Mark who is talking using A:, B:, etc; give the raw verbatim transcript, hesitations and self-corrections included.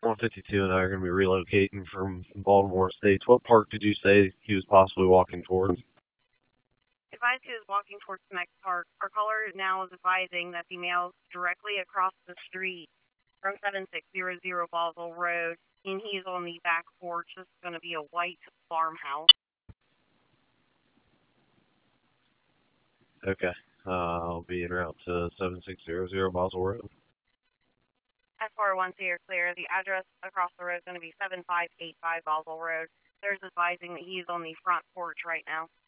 A: one fifty-two and I are going to be relocating from Baltimore Estates. What park did you say he was possibly walking towards?
B: Advised he was walking towards the next park. Our caller now is advising that the male directly across the street from seven six zero zero Boswell Road, and he's on the back porch. This is going to be a white farmhouse.
A: Okay. Uh, I'll be en route to seven six zero zero Boswell Road.
B: S four one, so you're clear. The address across the road is going to be seven five eight five Boswell Road. There's advising that he's on the front porch right now.